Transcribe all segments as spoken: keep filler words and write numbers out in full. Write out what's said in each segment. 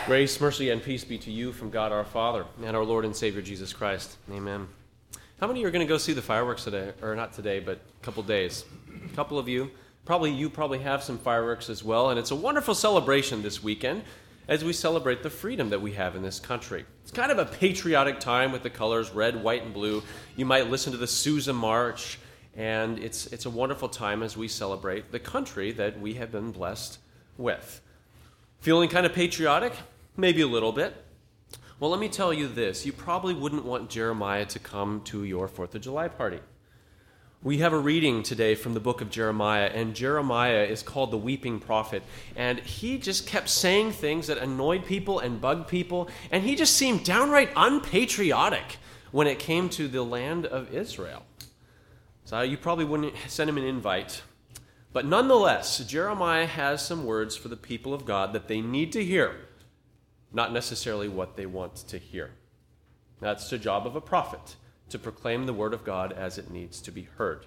Grace, mercy, and peace be to you from God our Father and our Lord and Savior Jesus Christ. Amen. How many are going to go see the fireworks today? Or not today, but a couple days. A couple of you. Probably you probably have some fireworks as well, and it's a wonderful celebration this weekend as we celebrate the freedom that we have in this country. It's kind of a patriotic time with the colors red, white, and blue. You might listen to the Sousa March, and it's it's a wonderful time as we celebrate the country that we have been blessed with. Feeling kind of patriotic? Maybe a little bit. Well, let me tell you this. You probably wouldn't want Jeremiah to come to your fourth of July party. We have a reading today from the book of Jeremiah, and Jeremiah is called the weeping prophet. And he just kept saying things that annoyed people and bugged people, and he just seemed downright unpatriotic when it came to the land of Israel. So you probably wouldn't send him an invite. But nonetheless, Jeremiah has some words for the people of God that they need to hear, not necessarily what they want to hear. That's the job of a prophet, to proclaim the word of God as it needs to be heard.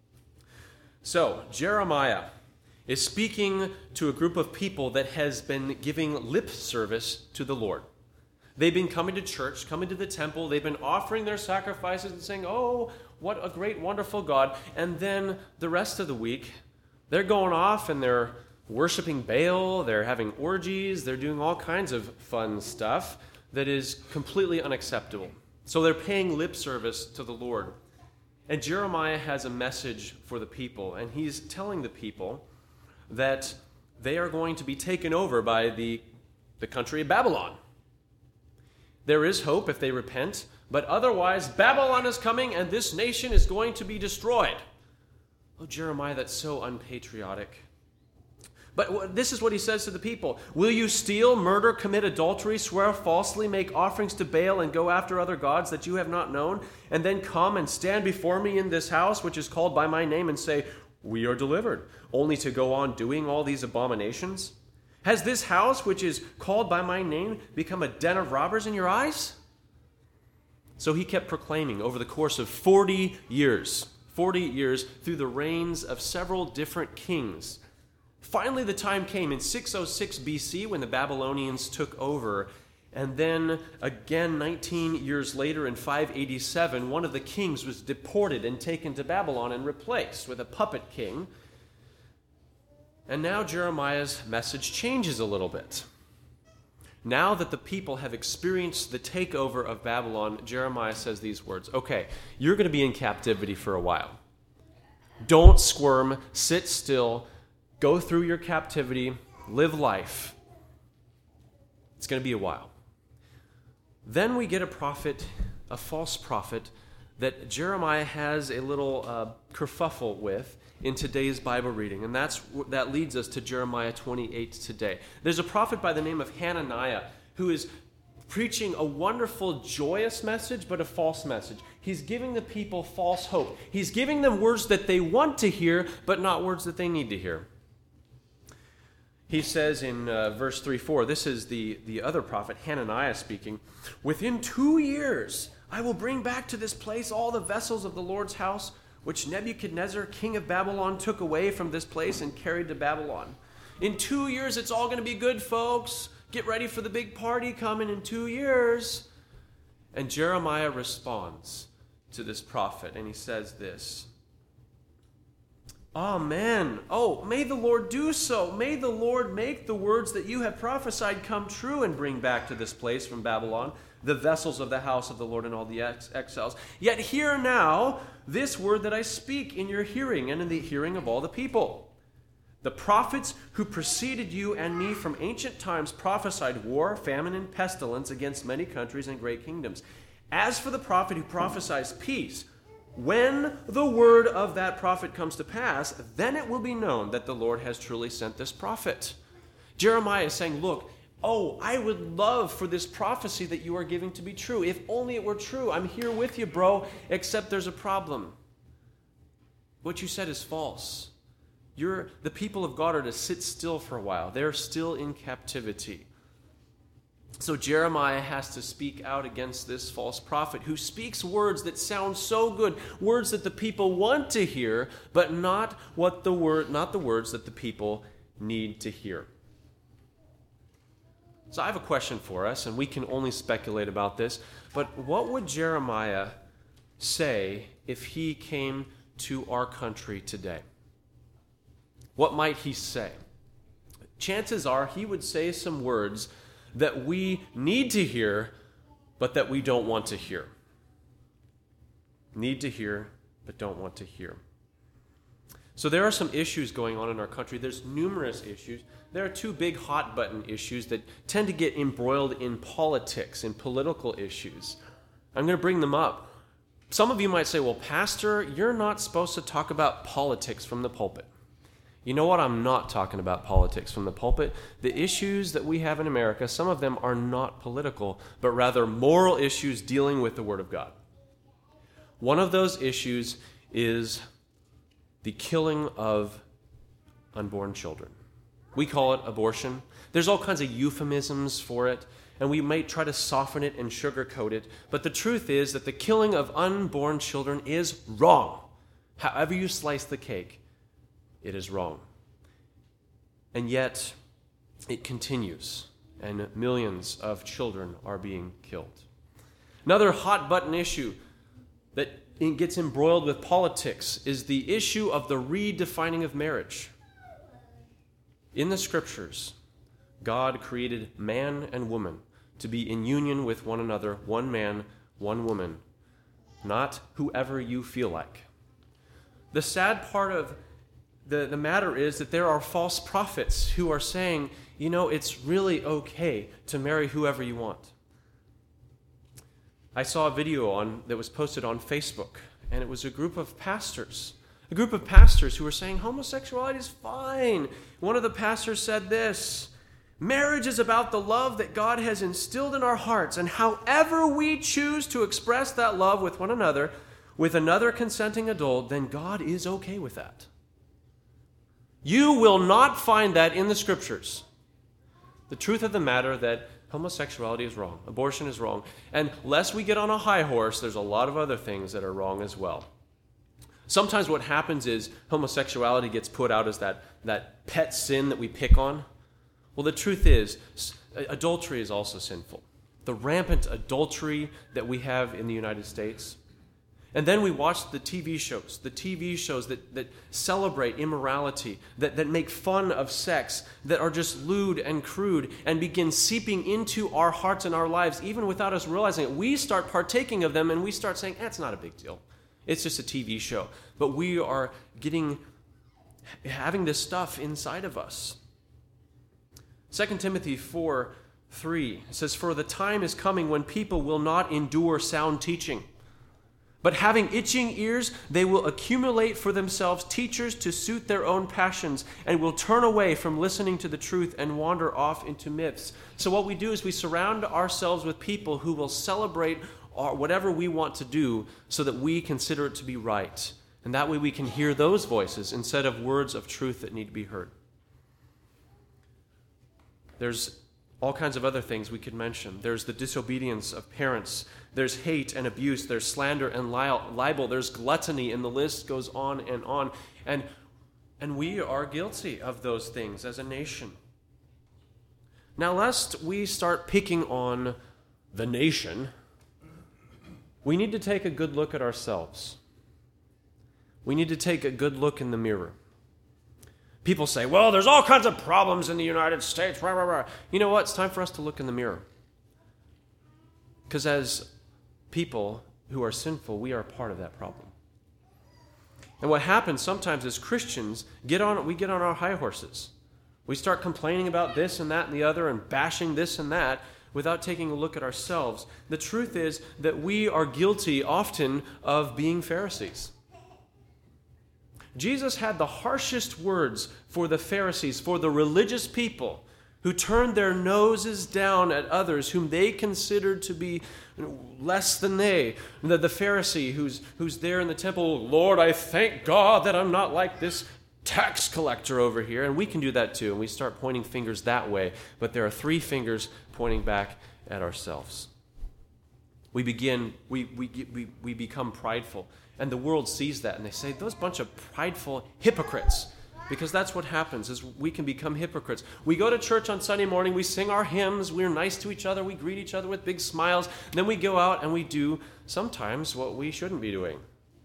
So, Jeremiah is speaking to a group of people that has been giving lip service to the Lord. They've been coming to church, coming to the temple. They've been offering their sacrifices and saying, oh, what a great, wonderful God. And then the rest of the week, they're going off and they're worshiping Baal, they're having orgies, they're doing all kinds of fun stuff that is completely unacceptable. So they're paying lip service to the Lord. And Jeremiah has a message for the people, and he's telling the people that they are going to be taken over by the, the country of Babylon. There is hope if they repent, but otherwise Babylon is coming and this nation is going to be destroyed. Oh, Jeremiah, that's so unpatriotic. But this is what he says to the people. Will you steal, murder, commit adultery, swear falsely, make offerings to Baal, and go after other gods that you have not known, and then come and stand before me in this house, which is called by my name, and say, we are delivered, only to go on doing all these abominations? Has this house, which is called by my name, become a den of robbers in your eyes? So he kept proclaiming over the course of forty years, forty years through the reigns of several different kings. Finally, the time came in six oh six B C when the Babylonians took over. And then again, nineteen years later in five eighty-seven, one of the kings was deported and taken to Babylon and replaced with a puppet king. And now Jeremiah's message changes a little bit. Now that the people have experienced the takeover of Babylon, Jeremiah says these words. Okay, you're going to be in captivity for a while. Don't squirm, sit still, go through your captivity, live life. It's going to be a while. Then we get a prophet, a false prophet, that Jeremiah has a little uh, kerfuffle with in today's Bible reading. And that's that leads us to Jeremiah twenty-eight today. There's a prophet by the name of Hananiah who is preaching a wonderful, joyous message, but a false message. He's giving the people false hope. He's giving them words that they want to hear, but not words that they need to hear. He says in uh, verse three four, this is the, the other prophet, Hananiah, speaking, within two years I will bring back to this place all the vessels of the Lord's house, which Nebuchadnezzar, king of Babylon, took away from this place and carried to Babylon. In two years, it's all going to be good, folks. Get ready for the big party coming in two years. And Jeremiah responds to this prophet, and he says this. Amen. Oh, may the Lord do so. May the Lord make the words that you have prophesied come true and bring back to this place from Babylon the vessels of the house of the Lord and all the ex- exiles. Yet hear now this word that I speak in your hearing and in the hearing of all the people. The prophets who preceded you and me from ancient times prophesied war, famine, and pestilence against many countries and great kingdoms. As for the prophet who prophesies peace, when the word of that prophet comes to pass, then it will be known that the Lord has truly sent this prophet. Jeremiah is saying, look, oh, I would love for this prophecy that you are giving to be true. If only it were true. I'm here with you, bro, except there's a problem. What you said is false. You're, the people of God are to sit still for a while. They're still in captivity. So Jeremiah has to speak out against this false prophet who speaks words that sound so good, words that the people want to hear, but not what the word, not the words that the people need to hear. So I have a question for us, and we can only speculate about this, but what would Jeremiah say if he came to our country today? What might he say? Chances are he would say some words that we need to hear, but that we don't want to hear. Need to hear, but don't want to hear. So there are some issues going on in our country. There's numerous issues. There are two big hot button issues that tend to get embroiled in politics, in political issues. I'm going to bring them up. Some of you might say, well, Pastor, you're not supposed to talk about politics from the pulpit. You know what? I'm not talking about politics from the pulpit. The issues that we have in America, some of them are not political, but rather moral issues dealing with the Word of God. One of those issues is the killing of unborn children. We call it abortion. There's all kinds of euphemisms for it, and we might try to soften it and sugarcoat it, but the truth is that the killing of unborn children is wrong. However you slice the cake, it is wrong. And yet, it continues, and millions of children are being killed. Another hot-button issue that gets embroiled with politics is the issue of the redefining of marriage. In the Scriptures, God created man and woman to be in union with one another, one man, one woman, not whoever you feel like. The sad part of the, the matter is that there are false prophets who are saying, you know, it's really okay to marry whoever you want. I saw a video on that was posted on Facebook, and it was a group of pastors, a group of pastors who were saying homosexuality is fine. One of the pastors said this: marriage is about the love that God has instilled in our hearts, and however we choose to express that love with one another, with another consenting adult, then God is okay with that. You will not find that in the Scriptures. The truth of the matter that homosexuality is wrong. Abortion is wrong. And lest we get on a high horse, there's a lot of other things that are wrong as well. Sometimes what happens is homosexuality gets put out as that, that pet sin that we pick on. Well, the truth is, adultery is also sinful. The rampant adultery that we have in the United States. And then we watch the T V shows, the T V shows that, that celebrate immorality, that, that make fun of sex, that are just lewd and crude, and begin seeping into our hearts and our lives, even without us realizing it. We start partaking of them, and we start saying, eh, it's not a big deal. It's just a T V show. But we are getting, having this stuff inside of us. Second Timothy four three says, for the time is coming when people will not endure sound teaching, but having itching ears, they will accumulate for themselves teachers to suit their own passions, and will turn away from listening to the truth and wander off into myths. So what we do is we surround ourselves with people who will celebrate our, whatever we want to do so that we consider it to be right. And that way we can hear those voices instead of words of truth that need to be heard. There's all kinds of other things we could mention. There's the disobedience of parents. There's hate and abuse. There's slander and libel. There's gluttony, and the list goes on and on. And, and we are guilty of those things as a nation. Now, lest we start picking on the nation, we need to take a good look at ourselves. We need to take a good look in the mirror. People say, well, there's all kinds of problems in the United States. Rah, rah, rah. You know what? It's time for us to look in the mirror. Because as people who are sinful, we are part of that problem. And what happens sometimes is Christians, get on, we get on our high horses. We start complaining about this and that and the other and bashing this and that without taking a look at ourselves. The truth is that we are guilty often of being Pharisees. Jesus had the harshest words for the Pharisees, for the religious people who turned their noses down at others whom they considered to be less than they. The, the Pharisee who's, who's there in the temple, Lord, I thank God that I'm not like this tax collector over here. And we can do that too, and we start pointing fingers that way. But there are three fingers pointing back at ourselves. We begin, we, we, we, we become prideful. And the world sees that, and they say, those bunch of prideful hypocrites. because that's what happens, is we can become hypocrites. We go to church on Sunday morning, we sing our hymns, we're nice to each other, we greet each other with big smiles, and then we go out and we do sometimes what we shouldn't be doing.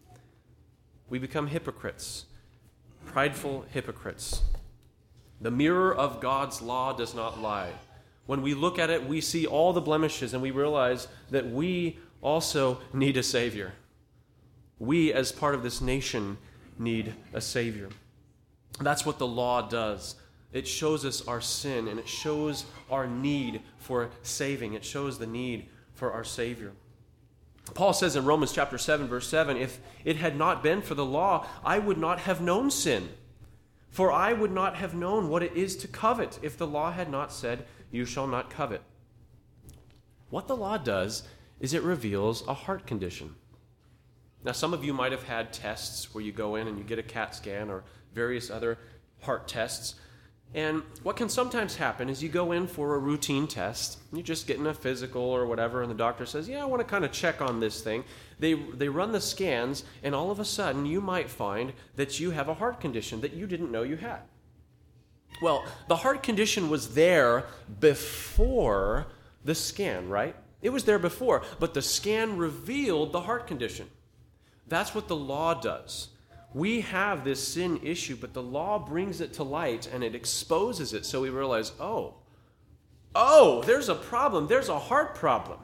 We become hypocrites, prideful hypocrites. The mirror of God's law does not lie. When we look at it, we see all the blemishes and we realize that we also need a Savior. We, as part of this nation, need a Savior. That's what the law does. It shows us our sin, and it shows our need for saving. It shows the need for our Savior. Paul says in Romans chapter seven, verse seven, if it had not been for the law, I would not have known sin. For I would not have known what it is to covet if the law had not said, you shall not covet. What the law does is it reveals a heart condition. Now, some of you might have had tests where you go in and you get a CAT scan or various other heart tests. And what can sometimes happen is you go in for a routine test. You're just getting a physical or whatever, and the doctor says, yeah, I want to kind of check on this thing. They, they run the scans, and all of a sudden you might find that you have a heart condition that you didn't know you had. Well, the heart condition was there before the scan, right? It was there before, but the scan revealed the heart condition. That's what the law does. We have this sin issue, but the law brings it to light and it exposes it, so we realize, oh, oh, there's a problem. There's a heart problem.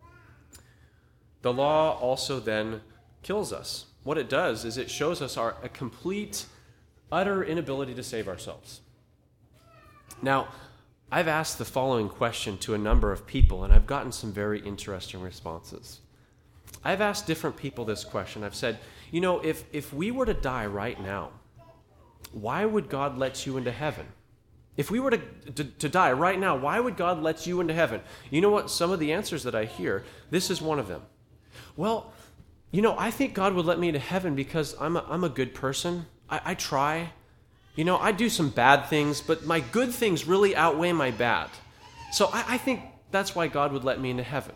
The law also then kills us. What it does is it shows us our a complete, utter inability to save ourselves. Now, I've asked the following question to a number of people, and I've gotten some very interesting responses. I've asked different people this question. I've said, you know, if, if we were to die right now, why would God let you into heaven? If we were to, to, to die right now, why would God let you into heaven? You know what? Some of the answers that I hear, this is one of them. Well, you know, I think God would let me into heaven because I'm a, I'm a good person. I, I try. You know, I do some bad things, but my good things really outweigh my bad. So I, I think that's why God would let me into heaven.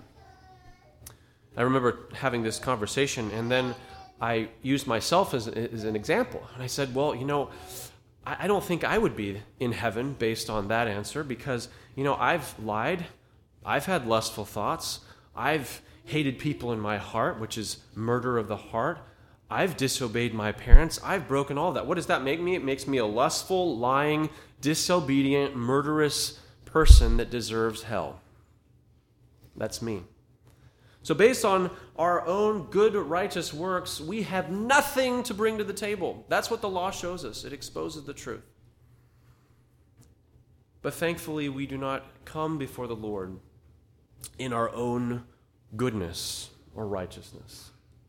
I remember having this conversation, and then I used myself as, as an example. And I said, well, you know, I, I don't think I would be in heaven based on that answer because, you know, I've lied. I've had lustful thoughts. I've hated people in my heart, which is murder of the heart. I've disobeyed my parents. I've broken all that. What does that make me? It makes me a lustful, lying, disobedient, murderous person that deserves hell. That's me. So based on our own good, righteous works, we have nothing to bring to the table. That's what the law shows us. It exposes the truth. But thankfully, we do not come before the Lord in our own goodness or righteousness.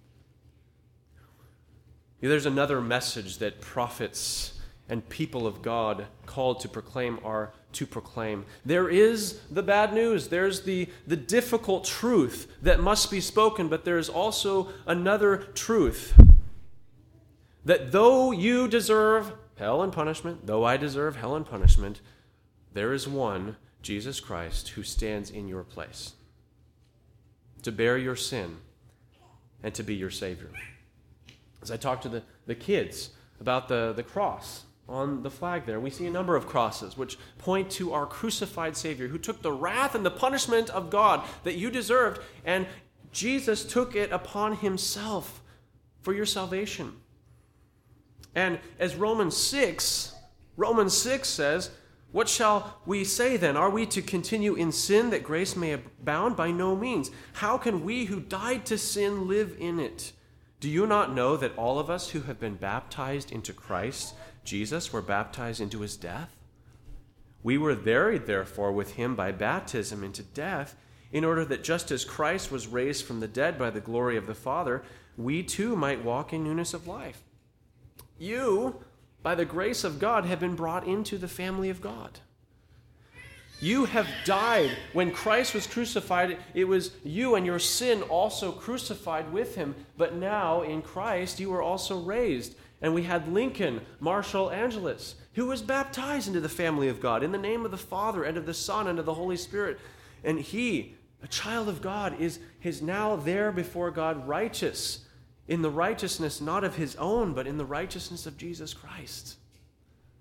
There's another message that prophets and people of God called to proclaim are to proclaim. There is the bad news. There's the, the difficult truth that must be spoken, but there is also another truth. That though you deserve hell and punishment, though I deserve hell and punishment, there is one, Jesus Christ, who stands in your place to bear your sin and to be your Savior. As I talk to the, the kids about the, the cross on the flag there, we see a number of crosses which point to our crucified Savior who took the wrath and the punishment of God that you deserved, and Jesus took it upon himself for your salvation. And as Romans six, Romans six says, what shall we say then? Are we to continue in sin that grace may abound? By no means. How can we who died to sin live in it? Do you not know that all of us who have been baptized into Christ Jesus were baptized into his death? We were buried, therefore, with him by baptism into death, in order that just as Christ was raised from the dead by the glory of the Father, we too might walk in newness of life. You, by the grace of God, have been brought into the family of God. You have died. When Christ was crucified, it was you and your sin also crucified with him. But now, in Christ, you were also raised. And we had Lincoln Marshall Angeles, who was baptized into the family of God in the name of the Father and of the Son and of the Holy Spirit. And he, a child of God, is, is now there before God righteous, in the righteousness not of his own, but in the righteousness of Jesus Christ.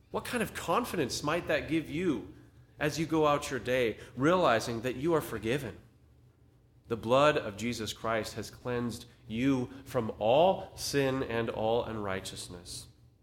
What kind of confidence might that give you as you go out your day, realizing that you are forgiven? The blood of Jesus Christ has cleansed you from all sin and all unrighteousness.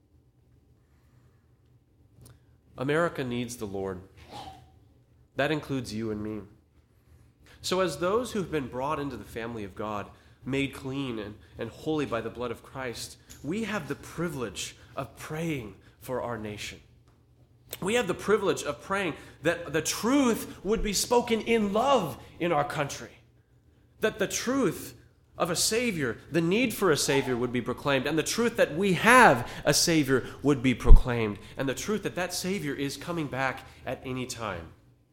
America needs the Lord. That includes you and me. So as those who have been brought into the family of God, made clean and, and holy by the blood of Christ, we have the privilege of praying for our nation. We have the privilege of praying that the truth would be spoken in love in our country. That the truth of a Savior, the need for a Savior would be proclaimed, and the truth that we have a Savior would be proclaimed, and the truth that that Savior is coming back at any time.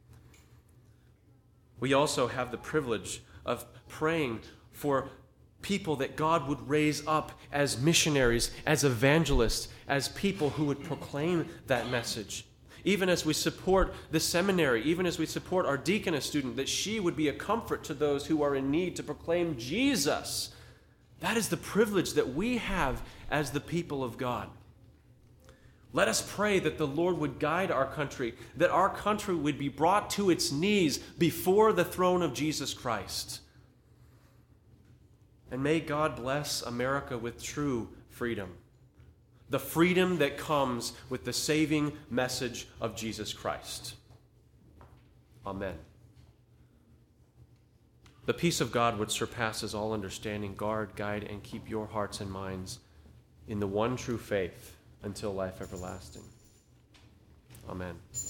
We also have the privilege of praying for people that God would raise up as missionaries, as evangelists, as people who would proclaim that message. Even as we support the seminary, even as we support our deaconess student, that she would be a comfort to those who are in need to proclaim Jesus. That is the privilege that we have as the people of God. Let us pray that the Lord would guide our country, that our country would be brought to its knees before the throne of Jesus Christ. And may God bless America with true freedom. The freedom that comes with the saving message of Jesus Christ. Amen. The peace of God which surpasses all understanding, guard, guide, and keep your hearts and minds in the one true faith until life everlasting. Amen.